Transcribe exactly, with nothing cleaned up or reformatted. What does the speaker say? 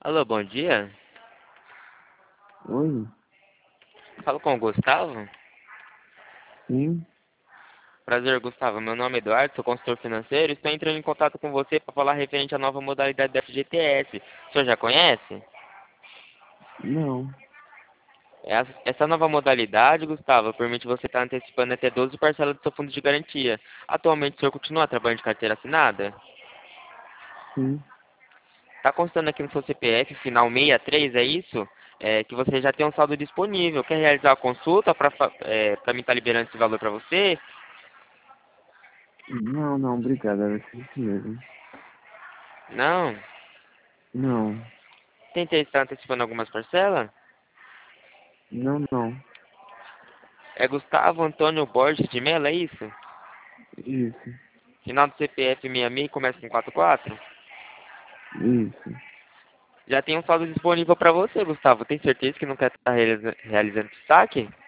Alô, bom dia. Oi, Falo com o Gustavo. sim, Prazer, Gustavo. Meu nome é Eduardo, sou consultor financeiro e estou entrando em contato com você para falar referente à nova modalidade da F G T S. O senhor já conhece? não, Essa essa nova modalidade, Gustavo, permite você estar antecipando até doze parcelas do seu fundo de garantia. Atualmente, o senhor continua trabalhando de carteira assinada? sim, Está constando aqui no seu C P F, final sessenta e três, é isso? É, que você já tem um saldo disponível. Quer realizar a consulta para é, para mim estar liberando esse valor para você? não, não, obrigado, era só isso mesmo. Não? Não, Tentei estar antecipando algumas parcelas? não, não, É Gustavo Antônio Borges de Mello, é isso? isso, Final do C P F sessenta e seis, começa com quarenta e quatro. isso. Já tem um saldo disponível para você, Gustavo. Tem certeza que não quer estar realiza- realizando esse saque?